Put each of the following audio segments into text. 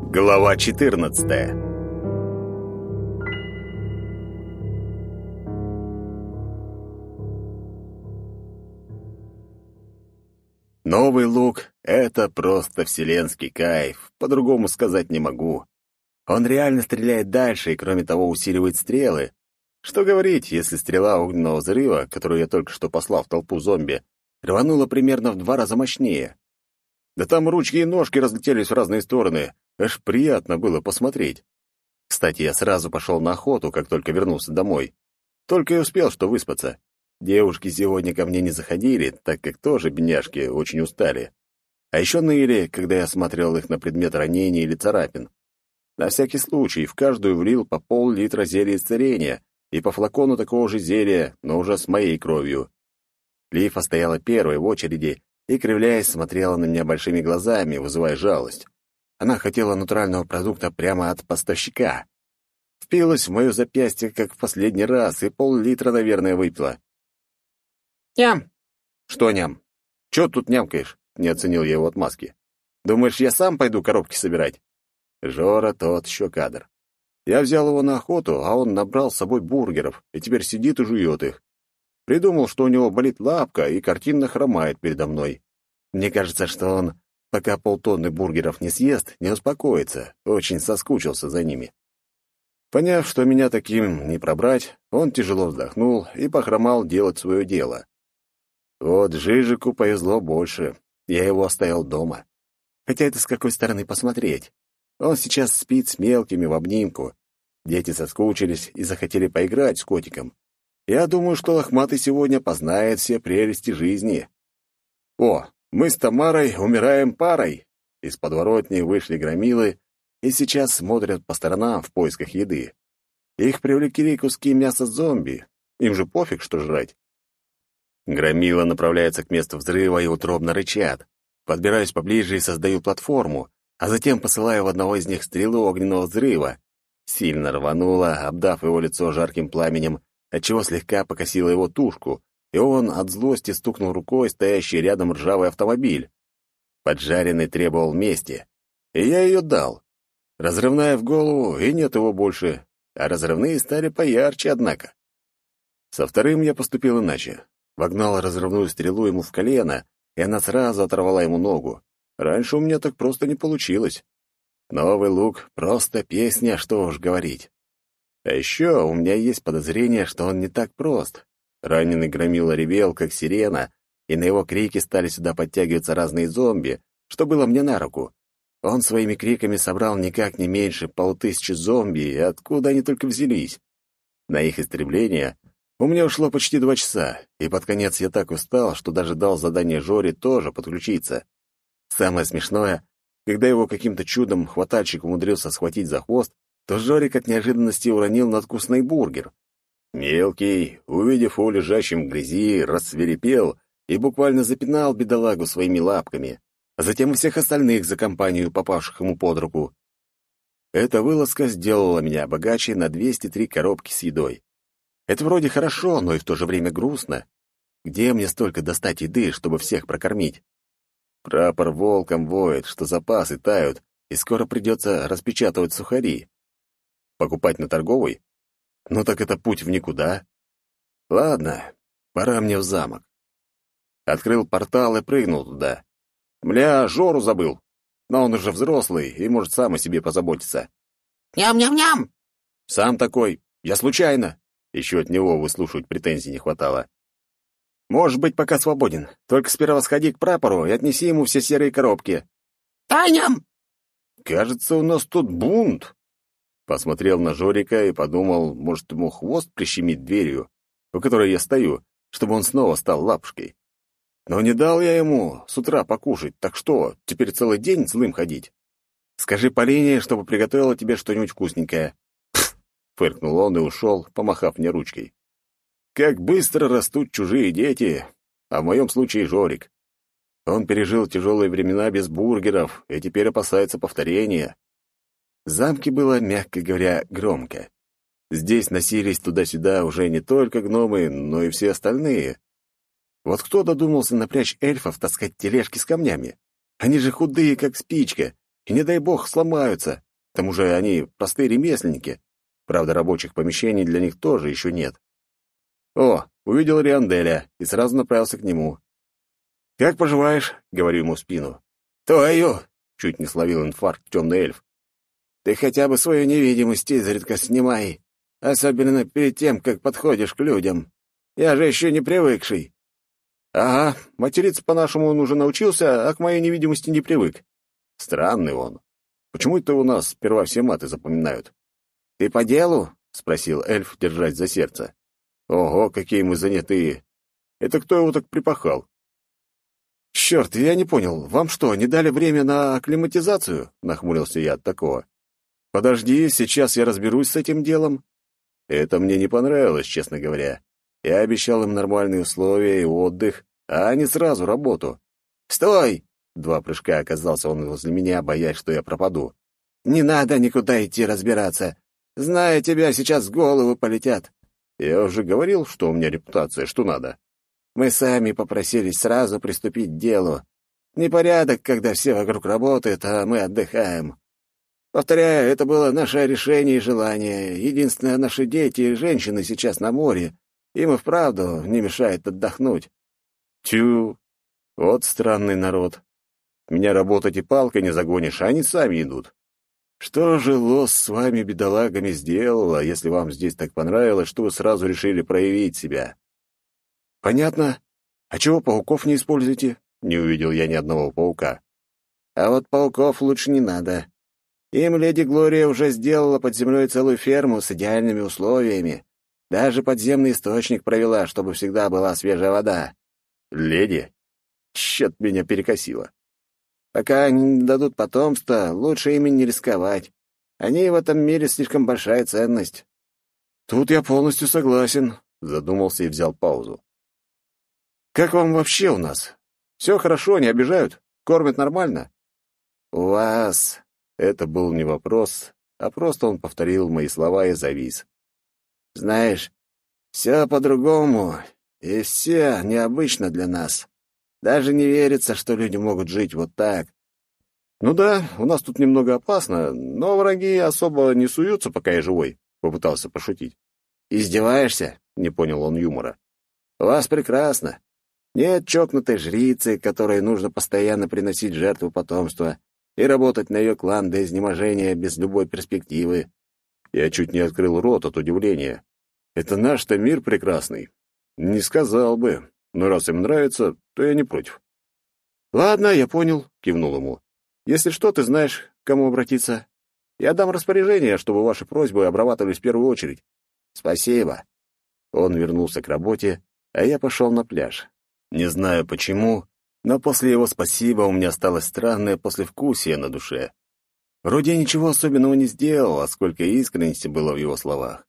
Глава 14. Новый лук — это просто вселенский кайф, по-другому сказать не могу. Он реально стреляет дальше и, кроме того, усиливает стрелы. Что говорить, если стрела огненного взрыва, которую я только что послал в толпу зомби, рванула примерно в 2 раза мощнее. Да там ручки и ножки разлетелись в разные стороны, аж приятно было посмотреть. Кстати, я сразу пошел на охоту, как только вернулся домой. Только и успел что выспаться. Девушки сегодня ко мне не заходили, так как тоже, бедняжки, очень устали. А еще ныли, когда я осматривал их на предмет ранений или царапин. На всякий случай в каждую влил по пол-литра зелья исцеления и по флакону такого же зелья, но уже с моей кровью. Лифа стояла первой в очереди и, кривляясь, смотрела на меня большими глазами, вызывая жалость. Она хотела натурального продукта прямо от поставщика. Впилась в мое запястье, как в последний раз, и пол-литра, наверное, выпила. «Ням!» «Что ням? Чё тут нямкаешь?» — не оценил я его отмазки. «Думаешь, я сам пойду коробки собирать?» Жора тот еще кадр. Я взял его на охоту, а он набрал с собой бургеров и теперь сидит и жует их. Придумал, что у него болит лапка, и картинно хромает передо мной. Мне кажется, что он, пока полтонны бургеров не съест, не успокоится, очень соскучился за ними. Поняв, что меня таким не пробрать, он тяжело вздохнул и похромал делать свое дело. Вот Жижику повезло больше, я его оставил дома. Хотя это с какой стороны посмотреть. Он сейчас спит с мелкими в обнимку. Дети соскучились и захотели поиграть с котиком. Я думаю, что Лохматый сегодня познает все прелести жизни. О, мы с Тамарой умираем парой. Из подворотни вышли громилы и сейчас смотрят по сторонам в поисках еды. Их привлекли куски мяса зомби. Им же пофиг, что жрать. Громила направляется к месту взрыва и утробно рычат. Подбираюсь поближе и создаю платформу, а затем посылаю в одного из них стрелу огненного взрыва. Сильно рвануло, обдав его лицо жарким пламенем, отчего слегка покосило его тушку, и он от злости стукнул рукой стоящий рядом ржавый автомобиль. Поджаренный требовал мести, и я ее дал. Разрывная в голову, и нет его больше, а разрывные стали поярче, однако. Со вторым я поступил иначе. Вогнал разрывную стрелу ему в колено, и она сразу оторвала ему ногу. Раньше у меня так просто не получилось. Новый лук — просто песня, что уж говорить. А еще у меня есть подозрение, что он не так прост. Раненый громила ревел, как сирена, и на его крики стали сюда подтягиваться разные зомби, что было мне на руку. Он своими криками собрал никак не меньше 500 зомби, и откуда они только взялись. На их истребление у меня ушло почти 2 часа, и под конец я так устал, что даже дал задание Жоре тоже подключиться. Самое смешное, когда его каким-то чудом хватальщик умудрился схватить за хвост, то Жорик от неожиданности уронил надкусный бургер. Мелкий, увидев его лежащим в грязи, рассвирепел и буквально запинал бедолагу своими лапками, а затем и всех остальных за компанию, попавших ему под руку. Эта вылазка сделала меня богаче на 203 коробки с едой. Это вроде хорошо, но и в то же время грустно. Где мне столько достать еды, чтобы всех прокормить? Прапор волком воет, что запасы тают, и скоро придется распечатывать сухари. Покупать на торговой? Ну так это путь в никуда. Ладно, пора мне в замок. Открыл портал и прыгнул туда. Мля, Жору забыл. Но он уже взрослый и может сам о себе позаботиться. Ням-ням-ням! Сам такой. Я случайно. Еще от него выслушивать претензий не хватало. Можешь быть пока свободен. Только сперва сходи к прапору и отнеси ему все серые коробки. Таням! Кажется, у нас тут бунт. Посмотрел на Жорика и подумал, может, ему хвост прищемить дверью, у которой я стою, чтобы он снова стал лапушкой. Но не дал я ему с утра покушать, так что, теперь целый день злым ходить? Скажи Полине, чтобы приготовила тебе что-нибудь вкусненькое. Пф! Фыркнул он и ушел, помахав мне ручкой. Как быстро растут чужие дети, а в моем случае Жорик. Он пережил тяжелые времена без бургеров и теперь опасается повторения. В замке было, мягко говоря, громко. Здесь носились туда-сюда уже не только гномы, но и все остальные. Вот кто додумался напрячь эльфов таскать тележки с камнями? Они же худые, как спичка, и, не дай бог, сломаются. К тому же они простые ремесленники. Правда, рабочих помещений для них тоже еще нет. О, увидел Рианделя и сразу направился к нему. «Как поживаешь?» — говорю ему в спину. «Твою!» — чуть не словил инфаркт темный эльф. «Ты хотя бы свою невидимость изредка снимай, особенно перед тем, как подходишь к людям. Я же еще не привыкший». «Ага, материться по-нашему он уже научился, а к моей невидимости не привык. Странный он. Почему это у нас сперва все маты запоминают?» «Ты по делу?» — спросил эльф, держась за сердце. «Ого, какие мы занятые! Это кто его так припахал?» «Черт, я не понял, вам что, не дали время на акклиматизацию?» — нахмурился я от такого. «Подожди, сейчас я разберусь с этим делом». Это мне не понравилось, честно говоря. Я обещал им нормальные условия и отдых, а не сразу работу. «Стой!» — 2 прыжка оказался он возле меня, боясь, что я пропаду. «Не надо никуда идти разбираться. Зная тебя, сейчас в голову полетят». Я уже говорил, что у меня репутация, что надо. Мы сами попросились сразу приступить к делу. Непорядок, когда все вокруг работают, а мы отдыхаем. Повторяю, это было наше решение и желание. Единственное, наши дети и женщины сейчас на море. Им и вправду не мешает отдохнуть. Тю, вот странный народ. Меня работать и палкой не загонишь, а они сами идут. Что же Лос с вами, бедолагами, сделала, если вам здесь так понравилось, что вы сразу решили проявить себя? Понятно. А чего пауков не используете? Не увидел я ни одного паука. А вот пауков лучше не надо. Им леди Глория уже сделала под землей целую ферму с идеальными условиями. Даже подземный источник провела, чтобы всегда была свежая вода. Леди? Чё-то меня перекосило. Пока они не дадут потомства, лучше ими не рисковать. Они в этом мире слишком большая ценность. Тут я полностью согласен, задумался и взял паузу. Как вам вообще у нас? Все хорошо, не обижают? Кормят нормально? У вас... Это был не вопрос, а просто он повторил мои слова и завис. Знаешь, все по-другому, и все необычно для нас. Даже не верится, что люди могут жить вот так. Ну да, у нас тут немного опасно, но враги особо не суются, пока я живой, попытался пошутить. Издеваешься? Не понял он юмора. У вас прекрасно. Нет чокнутой жрицы, которой нужно постоянно приносить жертву потомства и работать на ее клан до изнеможения без любой перспективы. Я чуть не открыл рот от удивления. Это наш-то мир прекрасный. Не сказал бы. Но раз им нравится, то я не против. «Ладно, я понял», — кивнул ему. «Если что, ты знаешь, к кому обратиться. Я дам распоряжение, чтобы ваши просьбы обрабатывались в первую очередь». «Спасибо». Он вернулся к работе, а я пошел на пляж. Не знаю почему, но после его «спасибо» у меня осталось странное послевкусие на душе. Вроде ничего особенного не сделал, а сколько искренности было в его словах.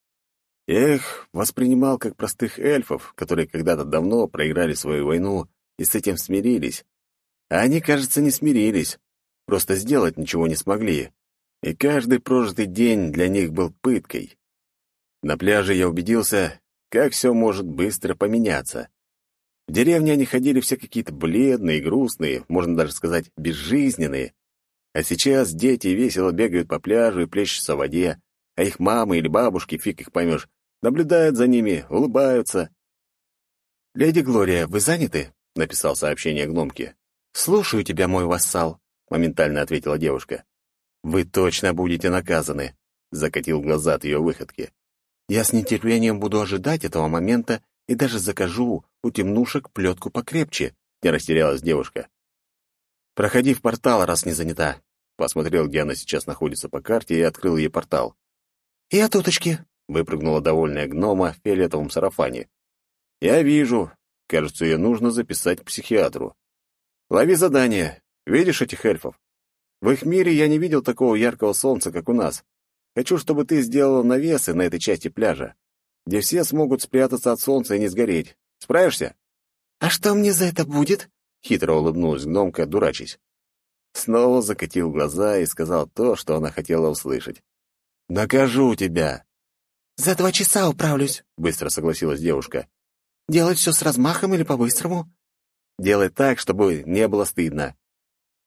Я их воспринимал как простых эльфов, которые когда-то давно проиграли свою войну и с этим смирились. А они, кажется, не смирились, просто сделать ничего не смогли. И каждый прожитый день для них был пыткой. На пляже я убедился, как все может быстро поменяться. В деревне они ходили все какие-то бледные, грустные, можно даже сказать, безжизненные. А сейчас дети весело бегают по пляжу и плещутся в воде, а их мамы или бабушки, фиг их поймешь, наблюдают за ними, улыбаются. «Леди Глория, вы заняты?» — написал сообщение гномке. «Слушаю тебя, мой вассал», — моментально ответила девушка. «Вы точно будете наказаны», — закатил глаза от ее выходки. «Я с нетерпением буду ожидать этого момента и даже закажу у темнушек плетку покрепче», — не растерялась девушка. «Проходи в портал, раз не занята», — посмотрел, где она сейчас находится по карте, и открыл ей портал. «Я туточки», — выпрыгнула довольная гнома в фиолетовом сарафане. «Я вижу. Кажется, ее нужно записать к психиатру. Лови задание. Видишь этих эльфов? В их мире я не видел такого яркого солнца, как у нас. Хочу, чтобы ты сделала навесы на этой части пляжа, где все смогут спрятаться от солнца и не сгореть. Справишься?» «А что мне за это будет?» — хитро улыбнулась гномка, дурачась. Снова закатил глаза и сказал то, что она хотела услышать. «Накажу тебя!» «За 2 часа управлюсь», — быстро согласилась девушка. «Делать все с размахом или по-быстрому?» «Делай так, чтобы не было стыдно».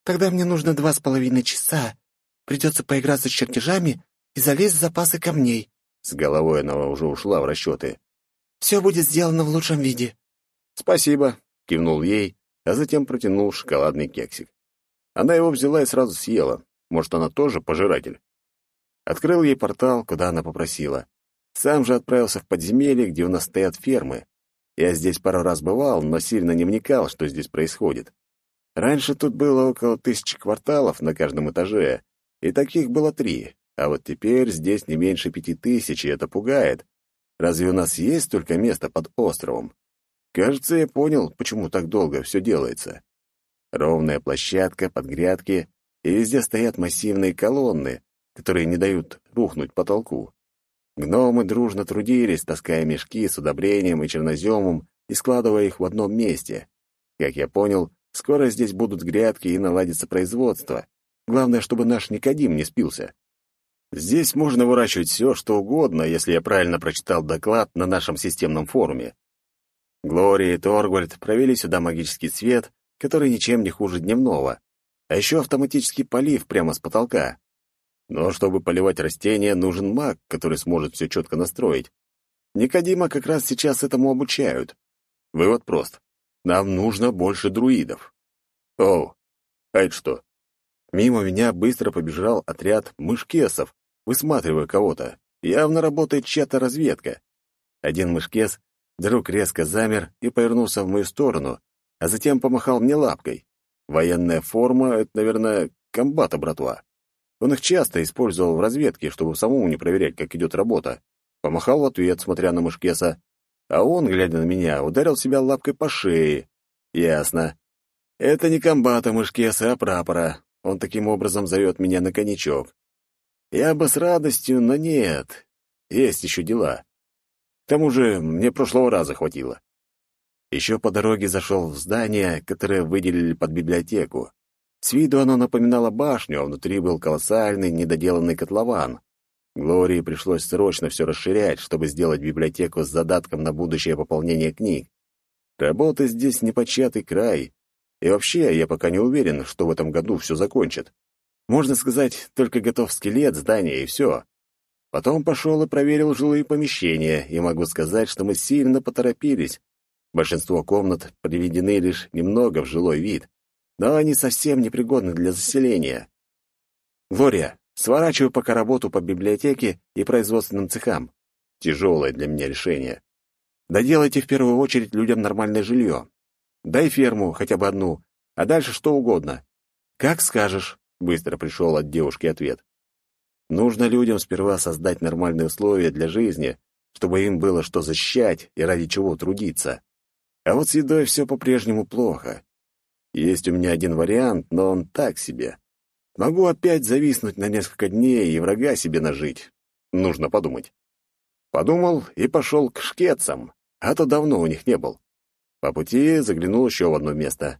Тогда мне нужно 2,5 часа. Придется поиграться с чертежами и залезть в запасы камней». С головой она уже ушла в расчеты. «Все будет сделано в лучшем виде». «Спасибо», — кивнул ей, а затем протянул шоколадный кексик. Она его взяла и сразу съела. Может, она тоже пожиратель. Открыл ей портал, куда она попросила. Сам же отправился в подземелье, где у нас стоят фермы. Я здесь пару раз бывал, но сильно не вникал, что здесь происходит. Раньше тут было около 1000 кварталов на каждом этаже, и таких было 3, а вот теперь здесь не меньше 5000, и это пугает. Разве у нас есть столько места под островом? Кажется, я понял, почему так долго все делается. Ровная площадка под грядки, и везде стоят массивные колонны, которые не дают рухнуть потолку. Гномы дружно трудились, таская мешки с удобрением и черноземом и складывая их в одном месте. Как я понял, скоро здесь будут грядки и наладится производство. Главное, чтобы наш Никодим не спился. Здесь можно выращивать все, что угодно, если я правильно прочитал доклад на нашем системном форуме. Глория и Торгвальд провели сюда магический свет, который ничем не хуже дневного, а еще автоматический полив прямо с потолка. Но чтобы поливать растения, нужен маг, который сможет все четко настроить. Никодима как раз сейчас этому обучают. Вывод прост. Нам нужно больше друидов. Оу, а это что? Мимо меня быстро побежал отряд мышкесов, высматривая кого-то. Явно работает чья-то разведка. Один мышкес вдруг резко замер и повернулся в мою сторону, а затем помахал мне лапкой. Военная форма — это, наверное, комбата, братва. Он их часто использовал в разведке, чтобы самому не проверять, как идет работа. Помахал в ответ, смотря на мышкеса. А он, глядя на меня, ударил себя лапкой по шее. Ясно. Это не комбата мышкеса, а прапора. Он таким образом зовет меня на коньячок. Я бы с радостью, но нет. Есть еще дела. К тому же мне прошлого раза хватило. Еще по дороге зашел в здание, которое выделили под библиотеку. С виду оно напоминало башню, а внутри был колоссальный недоделанный котлован. Глории пришлось срочно все расширять, чтобы сделать библиотеку с задатком на будущее пополнение книг. Работы здесь непочатый край. И вообще, я пока не уверен, что в этом году все закончат. Можно сказать, только готов скелет здания, и все. Потом пошел и проверил жилые помещения, и могу сказать, что мы сильно поторопились. Большинство комнат приведены лишь немного в жилой вид, но они совсем непригодны для заселения. Глория, сворачиваю пока работу по библиотеке и производственным цехам. Тяжелое для меня решение. Доделайте в первую очередь людям нормальное жилье. Дай ферму, хотя бы одну, а дальше что угодно. Как скажешь, быстро пришел от девушки ответ. Нужно людям сперва создать нормальные условия для жизни, чтобы им было что защищать и ради чего трудиться. А вот с едой все по-прежнему плохо. Есть у меня один вариант, но он так себе. Могу опять зависнуть на несколько дней и врага себе нажить. Нужно подумать. Подумал и пошел к шкетцам, а то давно у них не был. По пути заглянул еще в одно место.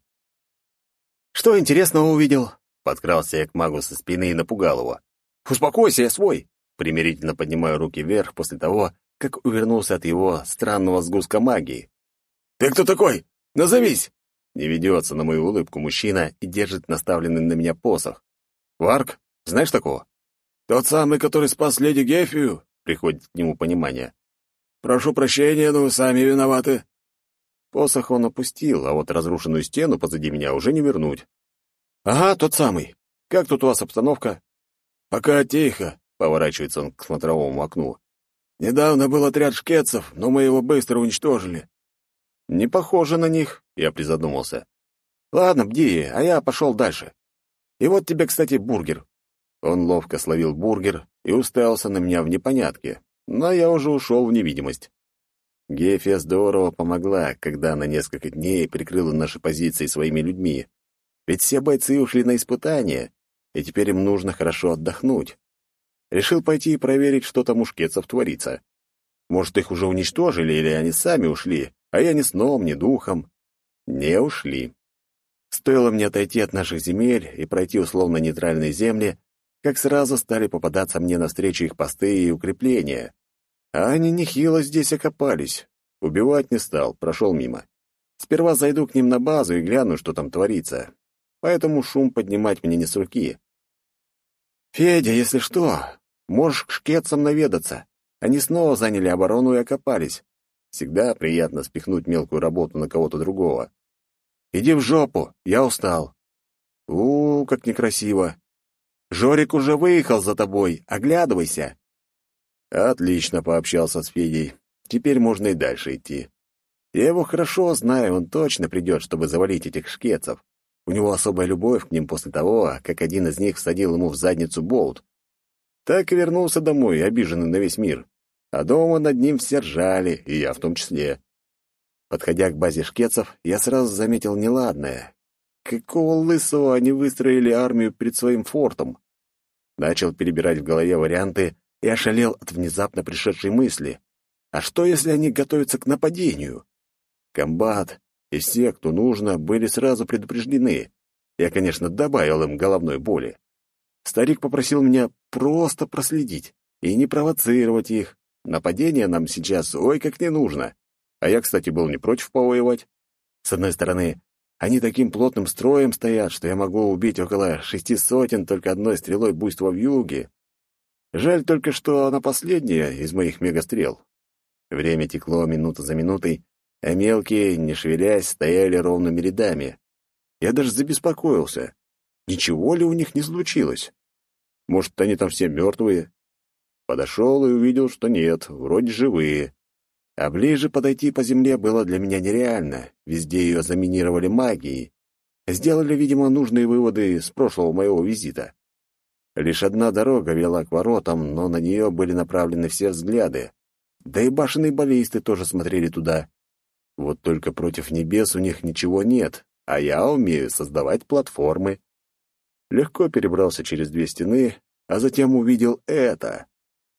«Что интересного увидел?» Подкрался я к магу со спины и напугал его. «Успокойся, я свой!» Примирительно поднимаю руки вверх после того, как увернулся от его странного сгустка магии. «Ты кто такой? Назовись!» Не ведется на мою улыбку мужчина и держит наставленный на меня посох. «Варк? Знаешь такого?» «Тот самый, который спас леди Гефию?» Приходит к нему понимание. «Прошу прощения, но вы сами виноваты». Посох он опустил, а вот разрушенную стену позади меня уже не вернуть. «Ага, тот самый. Как тут у вас обстановка?» «Пока тихо», — поворачивается он к смотровому окну. «Недавно был отряд шкетцев, но мы его быстро уничтожили». «Не похоже на них», — я призадумался. «Ладно, бди, а я пошел дальше. И вот тебе, кстати, бургер». Он ловко словил бургер и уставился на меня в непонятке, но я уже ушел в невидимость. Гефия здорово помогла, когда на несколько дней прикрыла наши позиции своими людьми. Ведь все бойцы ушли на испытания, и теперь им нужно хорошо отдохнуть. Решил пойти и проверить, что там у шкетцев творится. Может, их уже уничтожили, или они сами ушли, а я ни сном, ни духом. Не ушли. Стоило мне отойти от наших земель и пройти условно-нейтральные земли, как сразу стали попадаться мне навстречу их посты и укрепления. А они нехило здесь окопались. Убивать не стал, прошел мимо. Сперва зайду к ним на базу и гляну, что там творится. поэтому шум поднимать мне не с руки. «Федя, если что, можешь к шкетцам наведаться. Они снова заняли оборону и окопались. Всегда приятно спихнуть мелкую работу на кого-то другого. Иди в жопу, я устал». Как некрасиво. Жорик уже выехал за тобой, оглядывайся. Отлично пообщался с Федей. Теперь можно и дальше идти. Я его хорошо знаю, он точно придет, чтобы завалить этих шкетцев. У него особая любовь к ним после того, как один из них всадил ему в задницу болт. Так и вернулся домой, обиженный на весь мир. А дома над ним все ржали, и я в том числе. Подходя к базе шкетцев, я сразу заметил неладное. Какого лысого они выстроили армию перед своим фортом? Начал перебирать в голове варианты и ошалел от внезапно пришедшей мысли. А что, если они готовятся к нападению? Комбат и все, кто нужно, были сразу предупреждены. Я, конечно, добавил им головной боли. Старик попросил меня просто проследить и не провоцировать их. Нападение нам сейчас ой как не нужно. А я, кстати, был не против повоевать. С одной стороны, они таким плотным строем стоят, что я могу убить около 600 только одной стрелой буйства вьюги. Жаль только, что она последняя из моих мегастрел. Время текло минута за минутой, а мелкие, не шевелясь, стояли ровными рядами. Я даже забеспокоился. Ничего ли у них не случилось? Может, они там все мертвые? Подошел и увидел, что нет, вроде живые. А ближе подойти по земле было для меня нереально. Везде ее заминировали магией. Сделали, видимо, нужные выводы с прошлого моего визита. Лишь одна дорога вела к воротам, но на нее были направлены все взгляды. Да и башенные баллисты тоже смотрели туда. Вот только против небес у них ничего нет, а я умею создавать платформы. Легко перебрался через 2 стены, а затем увидел это.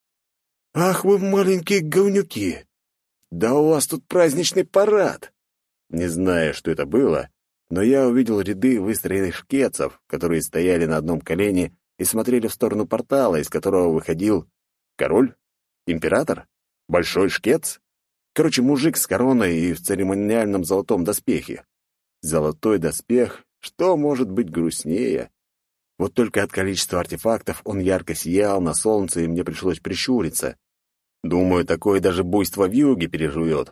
«Ах вы маленькие говнюки! Да у вас тут праздничный парад!» Не знаю, что это было, но я увидел ряды выстроенных шкетцев, которые стояли на одном колене и смотрели в сторону портала, из которого выходил король, император, большой шкетц. Короче, мужик с короной и в церемониальном золотом доспехе. Золотой доспех, что может быть грустнее? Вот только от количества артефактов он ярко сиял на солнце, и мне пришлось прищуриться. Думаю, такое даже буйство вьюги переживет.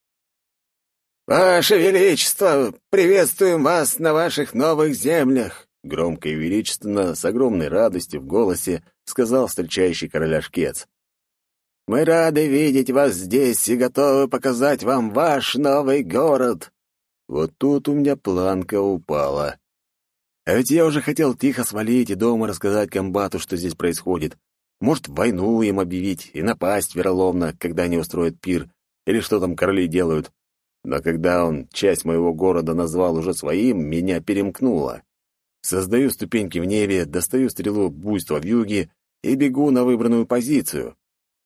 «Ваше Величество, приветствуем вас на ваших новых землях!» Громко и величественно, с огромной радостью в голосе, сказал встречающий короля шкетц. «Мы рады видеть вас здесь и готовы показать вам ваш новый город!» Вот тут у меня планка упала. А ведь я уже хотел тихо свалить и дома рассказать комбату, что здесь происходит. Может, войну им объявить и напасть вероломно, когда они устроят пир, или что там короли делают. Но когда он часть моего города назвал уже своим, меня перемкнуло. Создаю ступеньки в небе, достаю стрелу буйства вьюги и бегу на выбранную позицию.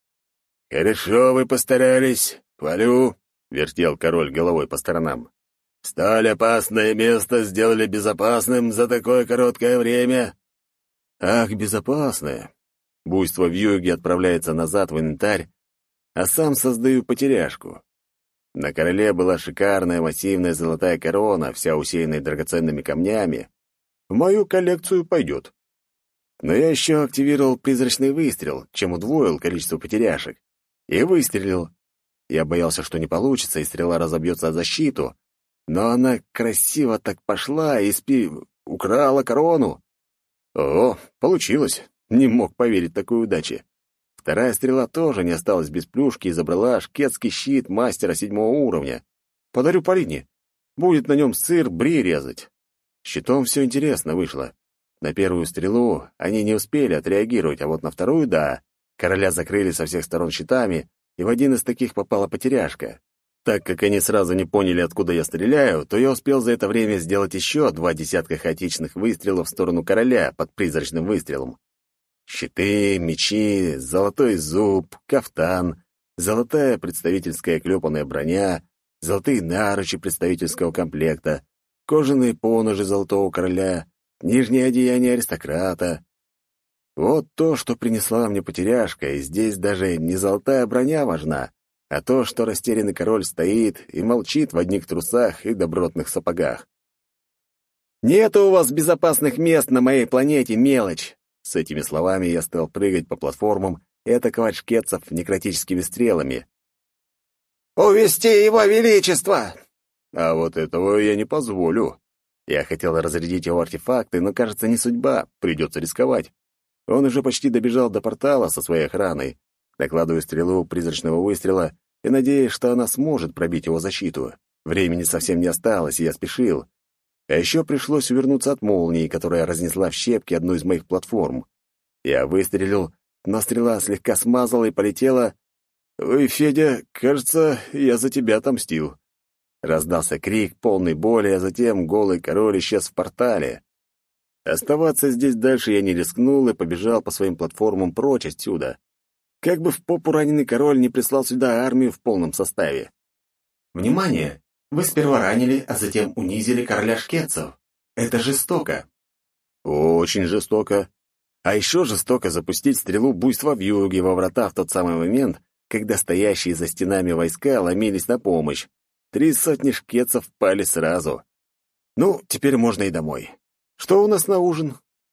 «Хорошо вы постарались, хвалю», — вертел король головой по сторонам. «Столь опасное место сделали безопасным за такое короткое время». «Ах, безопасное!» Буйство вьюги отправляется назад в инвентарь, а сам создаю потеряшку. На короле была шикарная массивная золотая корона, вся усеянная драгоценными камнями. В мою коллекцию пойдет. Но я еще активировал призрачный выстрел, чем удвоил количество потеряшек. И выстрелил. Я боялся, что не получится, и стрела разобьется о защиту. Но она красиво так пошла и украла корону. О, получилось. Не мог поверить такой удаче. Вторая стрела тоже не осталась без плюшки и забрала шкетский щит мастера 7-го уровня. Подарю Полине. Будет на нем сыр бри резать. Щитом все интересно вышло. На первую стрелу они не успели отреагировать, а вот на вторую — да. Короля закрыли со всех сторон щитами, и в один из таких попала потеряшка. Так как они сразу не поняли, откуда я стреляю, то я успел за это время сделать еще 2 десятка хаотичных выстрелов в сторону короля под призрачным выстрелом. Щиты, мечи, золотой зуб, кафтан, золотая представительская клепаная броня, золотые наручи представительского комплекта, кожаные поножи золотого короля, нижнее одеяние аристократа. Вот то, что принесла мне потеряшка, и здесь даже не золотая броня важна, а то, что растерянный король стоит и молчит в одних трусах и добротных сапогах. «Нету у вас безопасных мест на моей планете, мелочь!» С этими словами я стал прыгать по платформам и атаковать шкетцев некротическими стрелами. «Увести его величество!» А вот этого я не позволю. Я хотел разрядить его артефакты, но, кажется, не судьба, придется рисковать. Он уже почти добежал до портала со своей охраной. Накладываю стрелу призрачного выстрела и надеюсь, что она сможет пробить его защиту. Времени совсем не осталось, и я спешил. А еще пришлось увернуться от молнии, которая разнесла в щепки одну из моих платформ. Я выстрелил, но стрела слегка смазала и полетела. «Ой, Федя, кажется, я за тебя отомстил». Раздался крик, полный боли, а затем голый король исчез в портале. Оставаться здесь дальше я не рискнул и побежал по своим платформам прочь отсюда. Как бы в попу раненый король не прислал сюда армию в полном составе. Внимание! Вы сперва ранили, а затем унизили короля шкетцев. Это жестоко. Очень жестоко. А еще жестоко запустить стрелу буйства вьюги во врата в тот самый момент, когда стоящие за стенами войска ломились на помощь. 300 шкетцев пали сразу. Ну, теперь можно и домой. Что у нас на ужин?